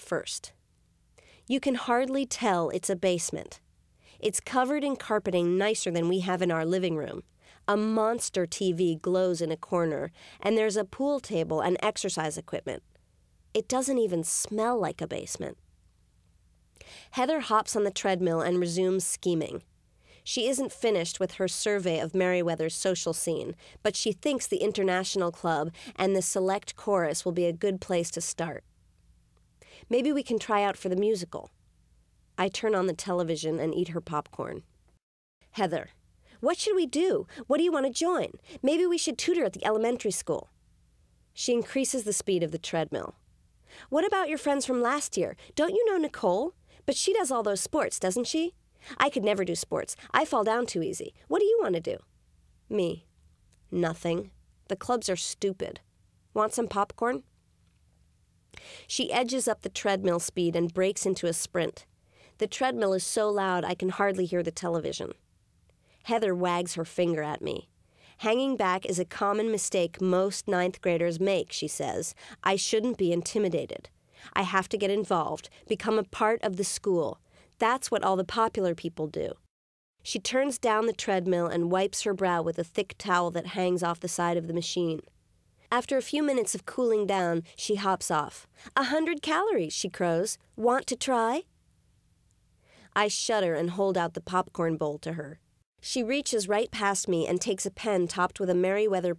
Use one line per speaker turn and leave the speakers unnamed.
first. You can hardly tell it's a basement. It's covered in carpeting nicer than we have in our living room. A monster TV glows in a corner, and there's a pool table and exercise equipment. It doesn't even smell like a basement. Heather hops on the treadmill and resumes scheming. She isn't finished with her survey of Merriweather's social scene, but she thinks the International Club and the Select Chorus will be a good place to start. Maybe we can try out for the musical. I turn on the television and eat her popcorn. Heather, what should we do? What do you want to join? Maybe we should tutor at the elementary school. She increases the speed of the treadmill. What about your friends from last year? Don't you know Nicole? But she does all those sports, doesn't she? I could never do sports. I fall down too easy. What do you want to do? Me. Nothing. The clubs are stupid. Want some popcorn? She edges up the treadmill speed and breaks into a sprint. The treadmill is so loud I can hardly hear the television. Heather wags her finger at me. Hanging back is a common mistake most ninth graders make, she says. I shouldn't be intimidated. I have to get involved, become a part of the school. That's what all the popular people do. She turns down the treadmill and wipes her brow with a thick towel that hangs off the side of the machine. After a few minutes of cooling down, she hops off. 100 calories, she crows. Want to try? I shudder and hold out the popcorn bowl to her. She reaches right past me and takes a pen topped with a Merriweather